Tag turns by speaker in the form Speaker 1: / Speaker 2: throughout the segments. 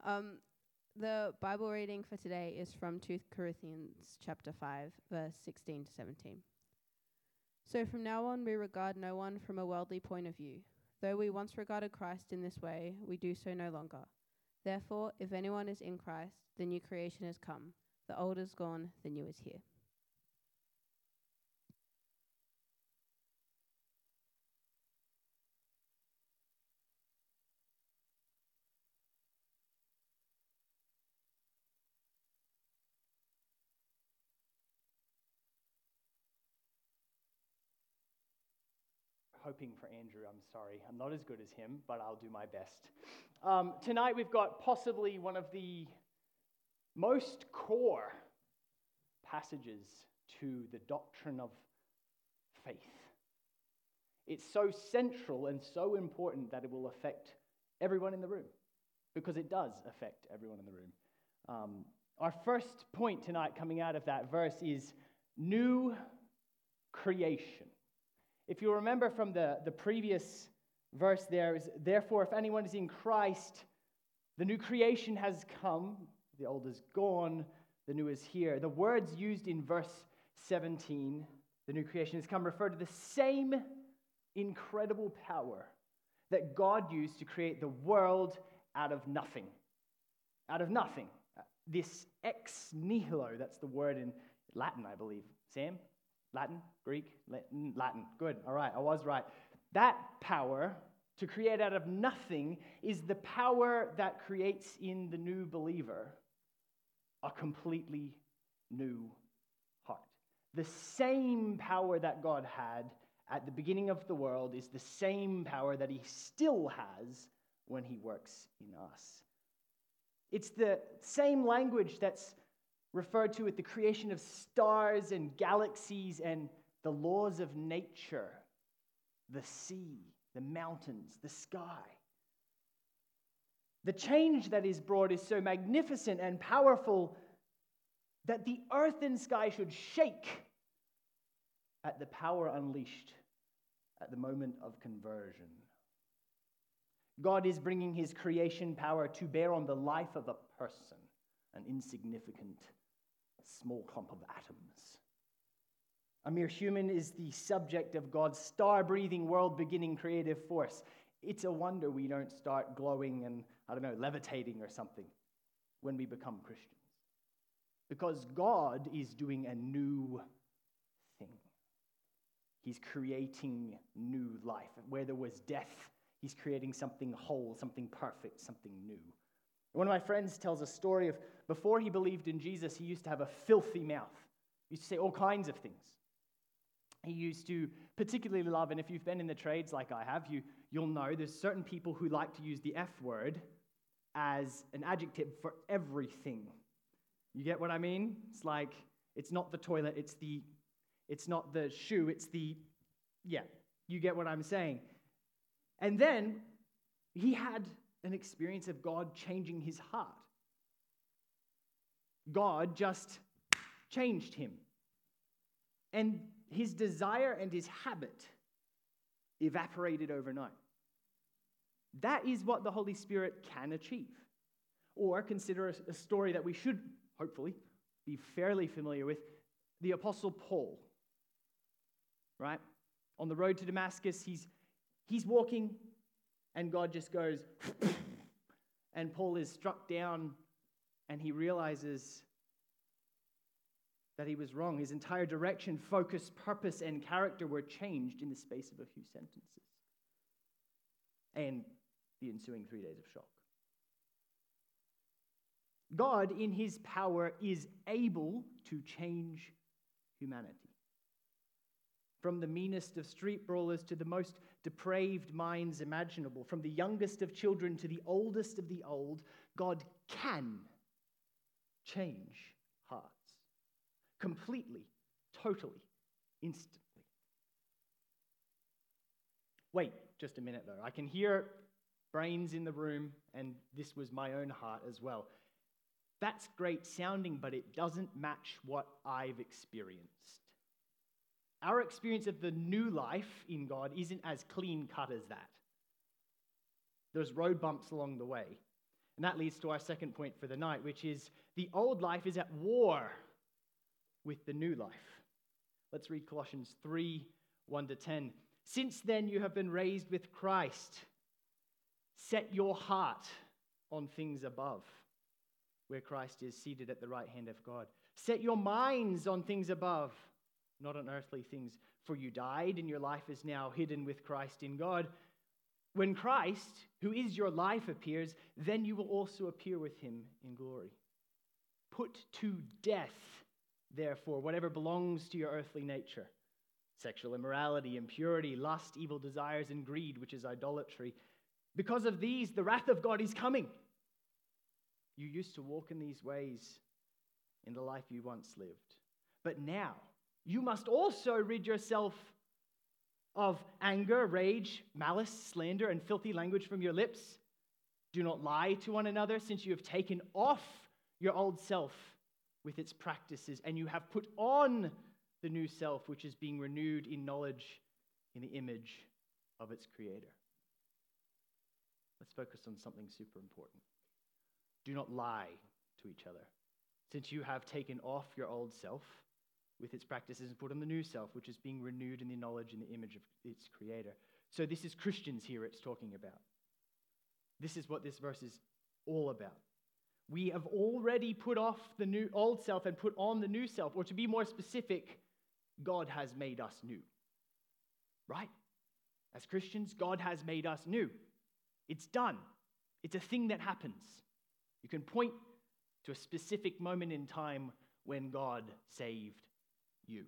Speaker 1: Um, the Bible reading for today is from 2 Corinthians chapter 5, verse 16 to 17. So from now on we regard no one from a worldly point of view. Though we once regarded Christ in this way, we do so no longer. Therefore, if anyone is in Christ, the new creation has come. The old is gone, the new is here.
Speaker 2: Hoping for Andrew, I'm sorry. I'm not as good as him, but I'll do my best. Tonight we've got possibly one of the most core passages to the doctrine of faith. It's so central and so important that it will affect everyone in the room, because it does affect everyone in the room. Our first point tonight coming out of that verse is new creation. If you remember from the previous verse there, is therefore if anyone is in Christ, the new creation has come, the old is gone, the new is here. The words used in verse 17, the new creation has come, refer to the same incredible power that God used to create the world out of nothing. Out of nothing. This ex nihilo, that's the word in Latin, I believe. Sam? Latin? Greek? Latin. Good. All right, I was right. That power to create out of nothing is the power that creates in the new believer a completely new heart. The same power that God had at the beginning of the world is the same power that he still has when he works in us. It's the same language that's referred to at the creation of stars and galaxies and the laws of nature, the sea, the mountains, the sky. The change that is brought is so magnificent and powerful that the earth and sky should shake at the power unleashed at the moment of conversion. God is bringing his creation power to bear on the life of a person, an insignificant small clump of atoms. A mere human is the subject of God's star-breathing, world-beginning creative force. It's a wonder we don't start glowing and, levitating or something when we become Christians. Because God is doing a new thing. He's creating new life. Where there was death, he's creating something whole, something perfect, something new. One of my friends tells a story of before he believed in Jesus, he used to have a filthy mouth. He used to say all kinds of things. He used to particularly love, and if you've been in the trades like I have, you'll know there's certain people who like to use the F word as an adjective for everything. You get what I mean? It's like, it's not the toilet, it's not the shoe, you get what I'm saying. And then he had an experience of God changing his heart. God just changed him. And his desire and his habit evaporated overnight. That is what the Holy Spirit can achieve. Or consider a story that we should, hopefully, be fairly familiar with, the Apostle Paul. Right? On the road to Damascus, he's walking, and God just goes, and Paul is struck down, and he realizes that he was wrong. His entire direction, focus, purpose, and character were changed in the space of a few sentences. And the ensuing 3 days of shock. God, in his power, is able to change humanity. From the meanest of street brawlers to the most depraved minds imaginable, from the youngest of children to the oldest of the old, God can change hearts. Completely, totally, instantly. Wait just a minute though. I can hear brains in the room, and this was my own heart as well. That's great sounding, but it doesn't match what I've experienced. Our experience of the new life in God isn't as clean cut as that. There's road bumps along the way. And that leads to our second point for the night, which is the old life is at war with the new life. Let's read Colossians 3, 1-10. Since then you have been raised with Christ. Set your heart on things above, where Christ is seated at the right hand of God. Set your minds on things above, not on earthly things. For you died, and your life is now hidden with Christ in God. When Christ, who is your life, appears, then you will also appear with him in glory. Put to death, therefore, whatever belongs to your earthly nature: sexual immorality, impurity, lust, evil desires, and greed, which is idolatry. Because of these, the wrath of God is coming. You used to walk in these ways in the life you once lived. But now, you must also rid yourself of anger, rage, malice, slander, and filthy language from your lips. Do not lie to one another, since you have taken off your old self with its practices, and you have put on the new self, which is being renewed in knowledge in the image of its creator. Let's focus on something super important. Do not lie to each other, since you have taken off your old self with its practices and put on the new self, which is being renewed in the knowledge and the image of its creator. So this is Christians here it's talking about. This is what this verse is all about. We have already put off the new old self and put on the new self, or to be more specific, God has made us new. Right? As Christians, God has made us new. It's done. It's a thing that happens. You can point to a specific moment in time when God saved you.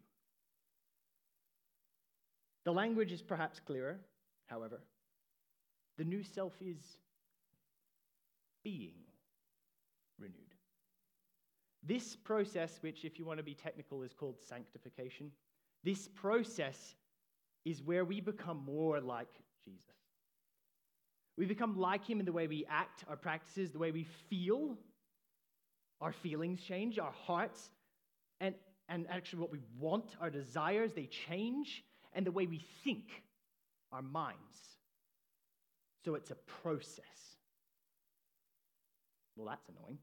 Speaker 2: The language is perhaps clearer, however. The new self is being renewed. This process, which, if you want to be technical, is called sanctification, this process is where we become more like Jesus. We become like him in the way we act, our practices, the way we feel. Our feelings change, our hearts, and actually what we want, our desires, they change, and the way we think, our minds. So it's a process. Well, that's annoying.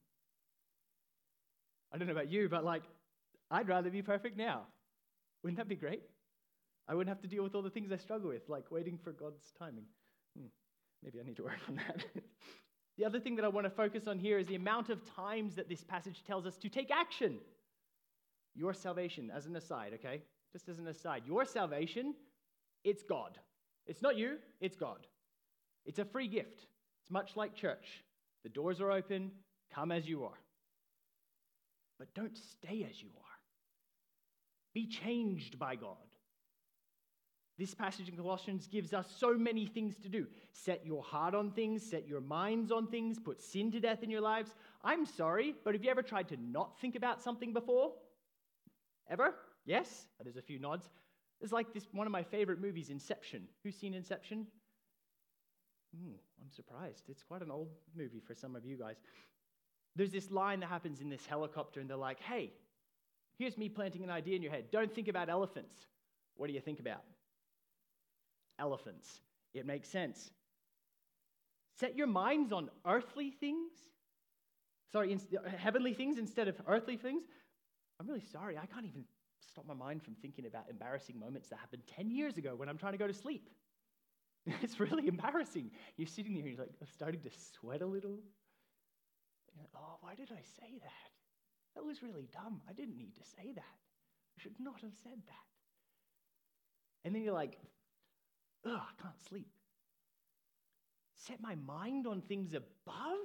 Speaker 2: I don't know about you, but I'd rather be perfect now. Wouldn't that be great? I wouldn't have to deal with all the things I struggle with, like waiting for God's timing. Maybe I need to work on that. The other thing that I want to focus on here is the amount of times that this passage tells us to take action. Your salvation, as an aside, okay? Just as an aside. Your salvation, it's God. It's not you, it's God. It's a free gift. It's much like church. The doors are open, come as you are. But don't stay as you are. Be changed by God. This passage in Colossians gives us so many things to do. Set your heart on things, set your minds on things, put sin to death in your lives. I'm sorry, but have you ever tried to not think about something before? Ever? Yes? There's a few nods. It's like this one of my favorite movies, Inception. Who's seen Inception? I'm surprised. It's quite an old movie for some of you guys. There's this line that happens in this helicopter, and they're like, hey, here's me planting an idea in your head. Don't think about elephants. What do you think about? Elephants. It makes sense. Set your minds on earthly things. Heavenly things instead of earthly things. I'm really sorry. I can't even stop my mind from thinking about embarrassing moments that happened 10 years ago when I'm trying to go to sleep. It's really embarrassing. You're sitting there and you're starting to sweat a little. You're like, oh, why did I say that? That was really dumb. I didn't need to say that. I should not have said that. And then you're like, ugh, I can't sleep. Set my mind on things above?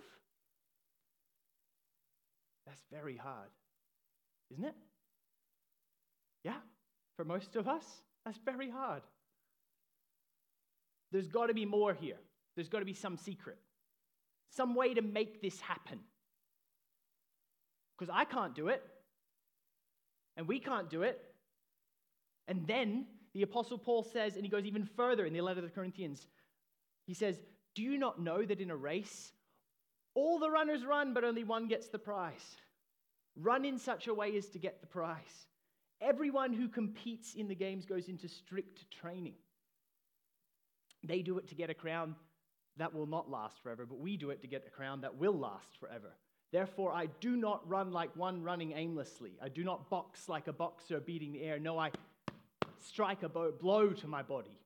Speaker 2: That's very hard, isn't it? Yeah, for most of us, that's very hard. There's got to be more here. There's got to be some secret, some way to make this happen. Because I can't do it, and we can't do it. And then the Apostle Paul says, and he goes even further in the letter to the Corinthians, he says, do you not know that in a race, all the runners run, but only one gets the prize? Run in such a way as to get the prize. Everyone who competes in the games goes into strict training. They do it to get a crown. that will not last forever, but we do it to get a crown that will last forever. Therefore, I do not run like one running aimlessly. I do not box like a boxer beating the air. No, I strike a blow to my body.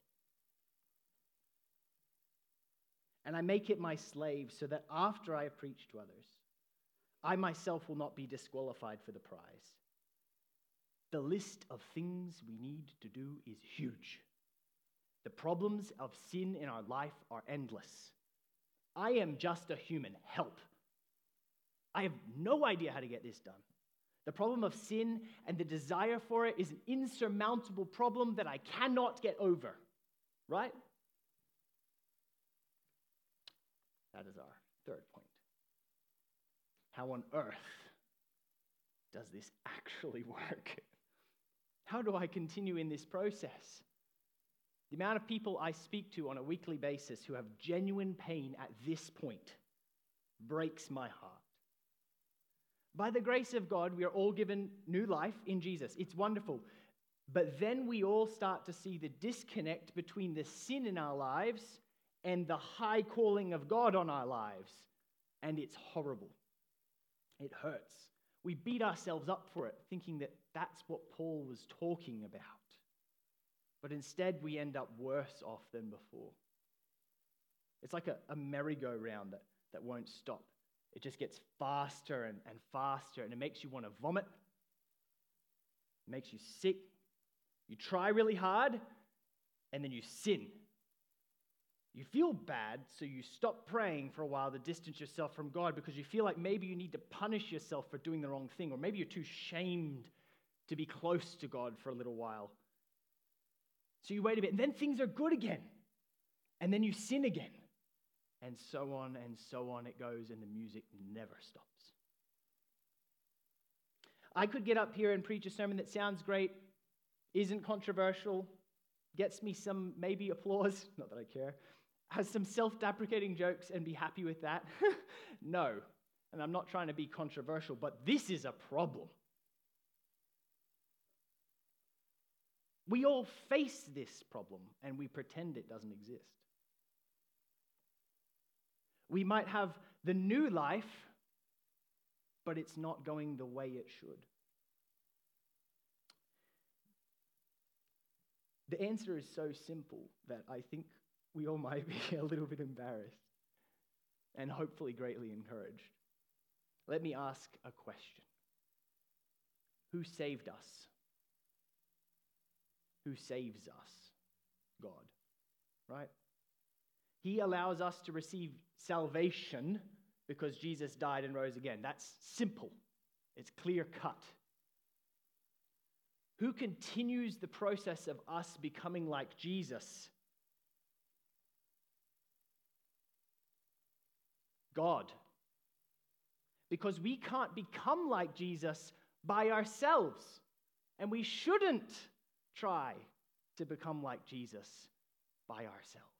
Speaker 2: And I make it my slave so that after I have preached to others, I myself will not be disqualified for the prize. The list of things we need to do is huge. The problems of sin in our life are endless. I am just a human. Help. I have no idea how to get this done. The problem of sin and the desire for it is an insurmountable problem that I cannot get over. Right? That is our third point. How on earth does this actually work? How do I continue in this process? The amount of people I speak to on a weekly basis who have genuine pain at this point breaks my heart. By the grace of God, we are all given new life in Jesus. It's wonderful. But then we all start to see the disconnect between the sin in our lives and the high calling of God on our lives. And it's horrible. It hurts. We beat ourselves up for it, thinking that that's what Paul was talking about. But instead, we end up worse off than before. It's like a merry-go-round that won't stop. It just gets faster and faster, and it makes you want to vomit. It makes you sick. You try really hard, and then you sin. You feel bad, so you stop praying for a while to distance yourself from God because you feel like maybe you need to punish yourself for doing the wrong thing, or maybe you're too shamed to be close to God for a little while. So you wait a bit, and then things are good again. And then you sin again. And so on it goes, and the music never stops. I could get up here and preach a sermon that sounds great, isn't controversial, gets me some maybe applause, not that I care, has some self-deprecating jokes and be happy with that. No, and I'm not trying to be controversial, but this is a problem. We all face this problem, and we pretend it doesn't exist. We might have the new life, but it's not going the way it should. The answer is so simple that I think we all might be a little bit embarrassed and hopefully greatly encouraged. Let me ask a question. Who saved us? Who saves us? God, right? He allows us to receive salvation because Jesus died and rose again. That's simple. It's clear cut. Who continues the process of us becoming like Jesus? God. Because we can't become like Jesus by ourselves, and we shouldn't try to become like Jesus by ourselves.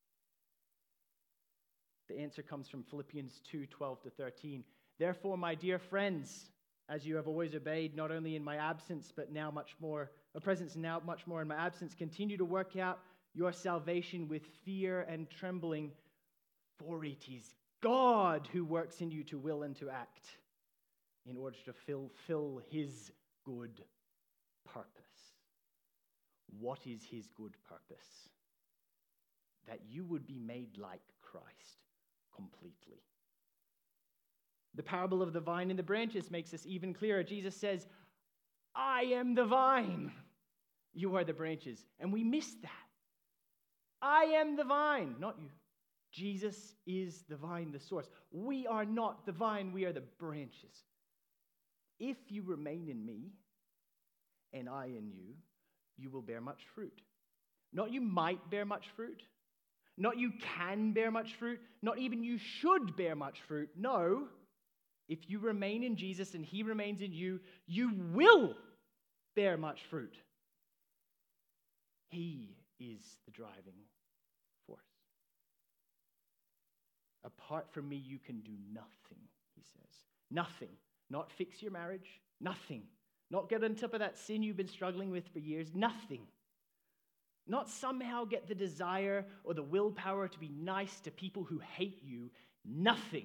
Speaker 2: The answer comes from Philippians 2:12-13. Therefore, my dear friends, as you have always obeyed, not only in my absence, but now much more, a presence now much more in my absence, continue to work out your salvation with fear and trembling, for it is God who works in you to will and to act in order to fulfill his good purpose. What is his good purpose? That you would be made like Christ completely. The parable of the vine and the branches makes this even clearer. Jesus says, I am the vine. You are the branches. And we miss that. I am the vine, not you. Jesus is the vine, the source. We are not the vine, we are the branches. If you remain in me, and I in you, you will bear much fruit. Not you might bear much fruit. Not you can bear much fruit. Not even you should bear much fruit. No, if you remain in Jesus and he remains in you, you will bear much fruit. He is the driving force. Apart from me, you can do nothing, he says. Nothing. Not fix your marriage. Nothing. Not get on top of that sin you've been struggling with for years. Nothing. Not somehow get the desire or the willpower to be nice to people who hate you. Nothing.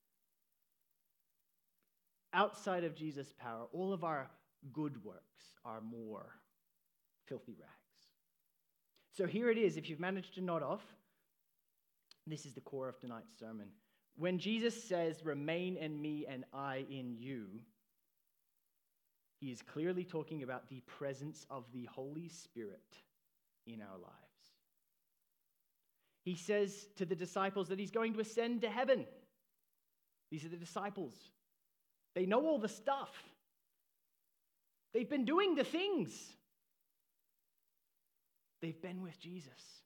Speaker 2: Outside of Jesus' power, all of our good works are more filthy rags. So here it is, if you've managed to nod off, this is the core of tonight's sermon. When Jesus says, "Remain in me and I in you," he is clearly talking about the presence of the Holy Spirit in our lives. He says to the disciples that he's going to ascend to heaven. These are the disciples. They know all the stuff. They've been doing the things. They've been with Jesus.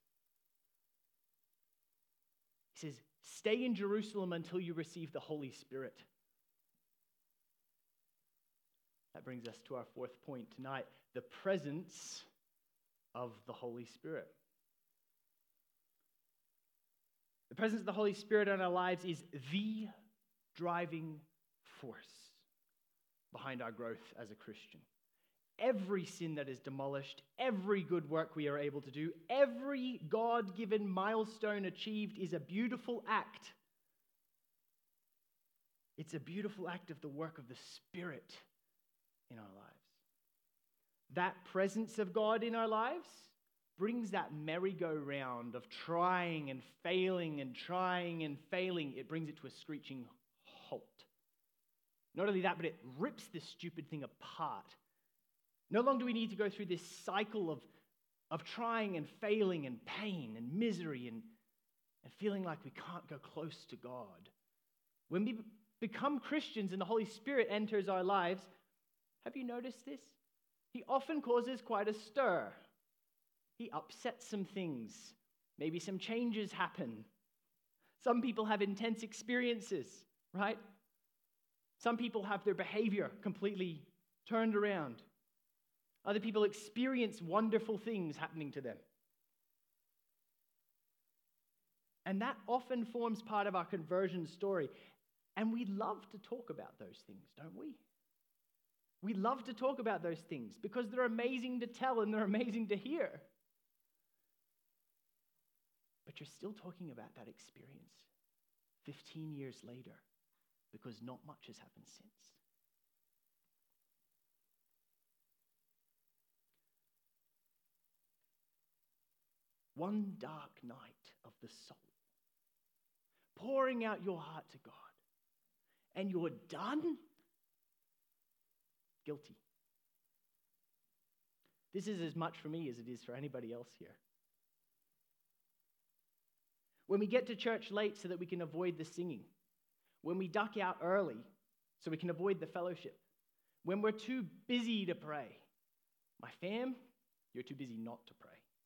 Speaker 2: He says, stay in Jerusalem until you receive the Holy Spirit. That brings us to our fourth point tonight, the presence of the Holy Spirit. The presence of the Holy Spirit in our lives is the driving force behind our growth as a Christian. Every sin that is demolished, every good work we are able to do, every God-given milestone achieved is a beautiful act. It's a beautiful act of the work of the Spirit in our lives. That presence of God in our lives brings that merry-go-round of trying and failing and trying and failing. It brings it to a screeching halt. Not only that, but it rips this stupid thing apart. No longer do we need to go through this cycle of trying and failing and pain and misery and feeling like we can't go close to God. When we become Christians and the Holy Spirit enters our lives, have you noticed this? He often causes quite a stir. He upsets some things. Maybe some changes happen. Some people have intense experiences, right? Some people have their behavior completely turned around. Other people experience wonderful things happening to them. And that often forms part of our conversion story. And we love to talk about those things, don't we? We love to talk about those things because they're amazing to tell and they're amazing to hear. But you're still talking about that experience 15 years later because not much has happened since. One dark night of the soul, pouring out your heart to God, and you're done? Guilty. This is as much for me as it is for anybody else here. When we get to church late so that we can avoid the singing, when we duck out early so we can avoid the fellowship, when we're too busy to pray, my fam, you're too busy not to pray.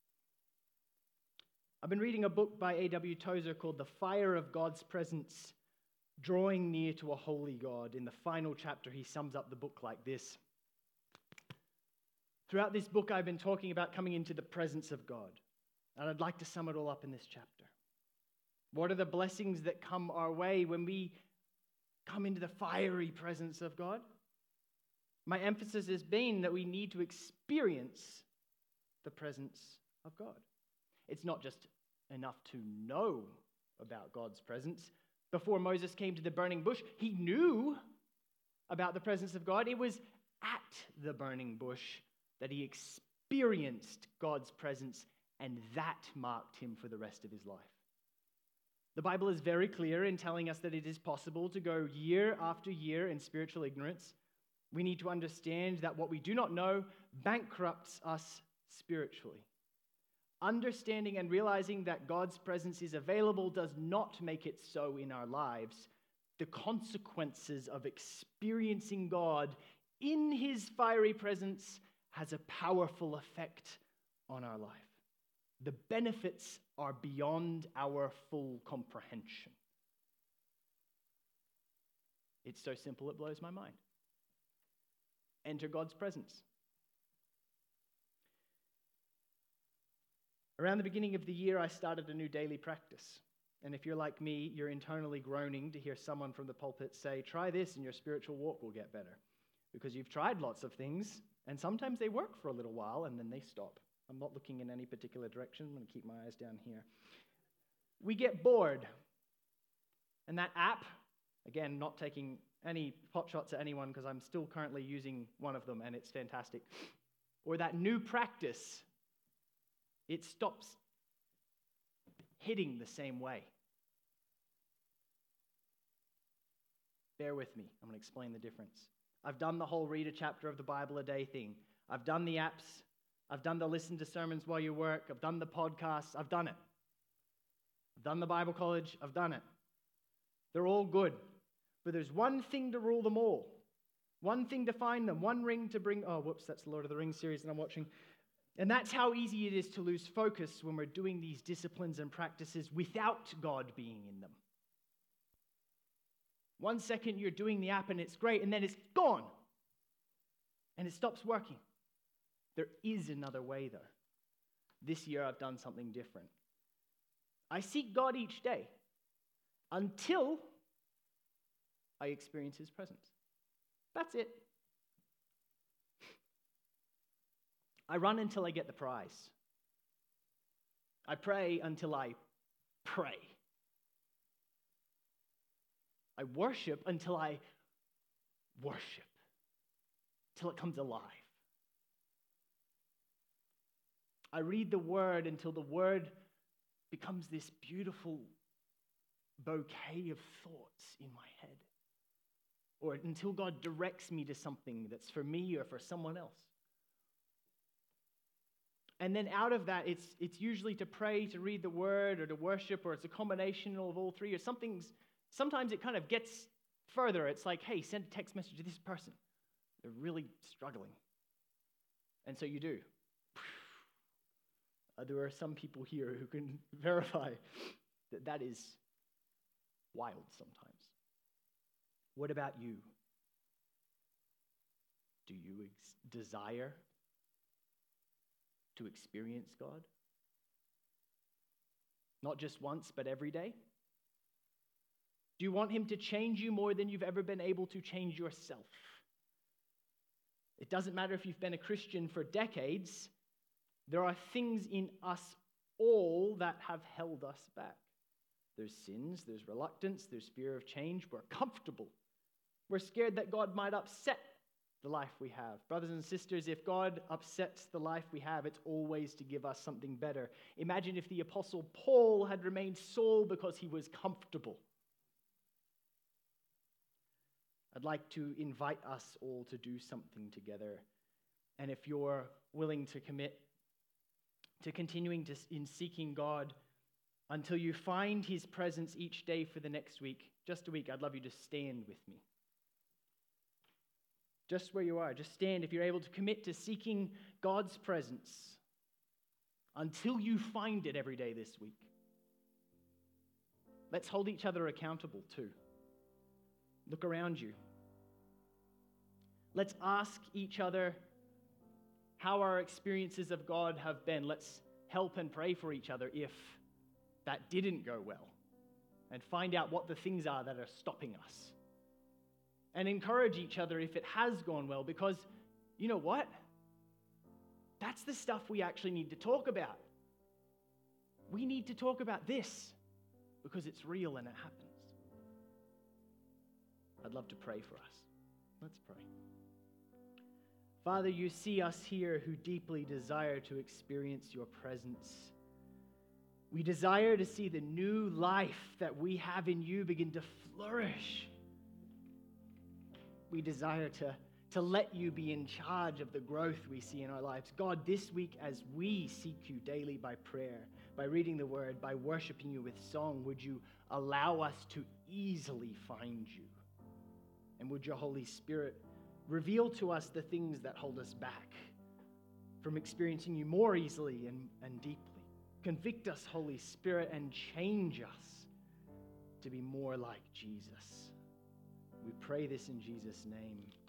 Speaker 2: I've been reading a book by A.W. Tozer called The Fire of God's Presence, Drawing Near to a Holy God. In the final chapter, he sums up the book like this. Throughout this book, I've been talking about coming into the presence of God. And I'd like to sum it all up in this chapter. What are the blessings that come our way when we come into the fiery presence of God? My emphasis has been that we need to experience the presence of God. It's not just enough to know about God's presence. Before Moses came to the burning bush, he knew about the presence of God. It was at the burning bush that he experienced God's presence, and that marked him for the rest of his life. The Bible is very clear in telling us that it is possible to go year after year in spiritual ignorance. We need to understand that what we do not know bankrupts us spiritually. Understanding and realizing that God's presence is available does not make it so in our lives. The consequences of experiencing God in his fiery presence has a powerful effect on our life. The benefits are beyond our full comprehension. It's so simple it blows my mind. Enter God's presence. Around the beginning of the year, I started a new daily practice. And if you're like me, you're internally groaning to hear someone from the pulpit say, try this and your spiritual walk will get better. Because you've tried lots of things, and sometimes they work for a little while, and then they stop. I'm not looking in any particular direction. I'm going to keep my eyes down here. We get bored. And that app, again, not taking any pot shots at anyone because I'm still currently using one of them and it's fantastic. Or that new practice, it stops hitting the same way. Bear with me. I'm going to explain the difference. I've done the whole read a chapter of the Bible a day thing. I've done the apps. I've done the listen to sermons while you work. I've done the podcasts. I've done it. I've done the Bible college. I've done it. They're all good. But there's one thing to rule them all. One thing to find them. One ring to bring. Oh, whoops, that's the Lord of the Rings series that I'm watching. And that's how easy it is to lose focus when we're doing these disciplines and practices without God being in them. 1 second you're doing the app and it's great, and then it's gone. And it stops working. There is another way, though. This year I've done something different. I seek God each day until I experience His presence. That's it. I run until I get the prize. I pray until I pray. I worship until I worship, till it comes alive. I read the Word until the Word becomes this beautiful bouquet of thoughts in my head. Or until God directs me to something that's for me or for someone else. And then out of that, it's usually to pray, to read the Word, or to worship, or it's a combination of all three, or sometimes it kind of gets further. It's like, hey, send a text message to this person. They're really struggling. And so you do. There are some people here who can verify that is wild sometimes. What about you? Do you desire to experience God? Not just once, but every day? Do you want Him to change you more than you've ever been able to change yourself? It doesn't matter if you've been a Christian for decades. There are things in us all that have held us back. There's sins, there's reluctance, there's fear of change. We're comfortable. We're scared that God might upset the life we have. Brothers and sisters, if God upsets the life we have, it's always to give us something better. Imagine if the Apostle Paul had remained Saul because he was comfortable. I'd like to invite us all to do something together. And if you're willing to commit to continuing in seeking God until you find His presence each day for the next week, just a week, I'd love you to stand with me. Just where you are, just stand if you're able to commit to seeking God's presence until you find it every day this week. Let's hold each other accountable too. Look around you. Let's ask each other how our experiences of God have been. Let's help and pray for each other if that didn't go well, and find out what the things are that are stopping us. And encourage each other if it has gone well, because you know what? That's the stuff we actually need to talk about. We need to talk about this because it's real and it happens. I'd love to pray for us. Let's pray. Father, you see us here who deeply desire to experience your presence. We desire to see the new life that we have in you begin to flourish. We desire to let you be in charge of the growth we see in our lives. God, this week as we seek you daily by prayer, by reading the word, by worshiping you with song, would you allow us to easily find you? And would your Holy Spirit reveal to us the things that hold us back from experiencing you more easily and deeply. Convict us, Holy Spirit, and change us to be more like Jesus. We pray this in Jesus' name.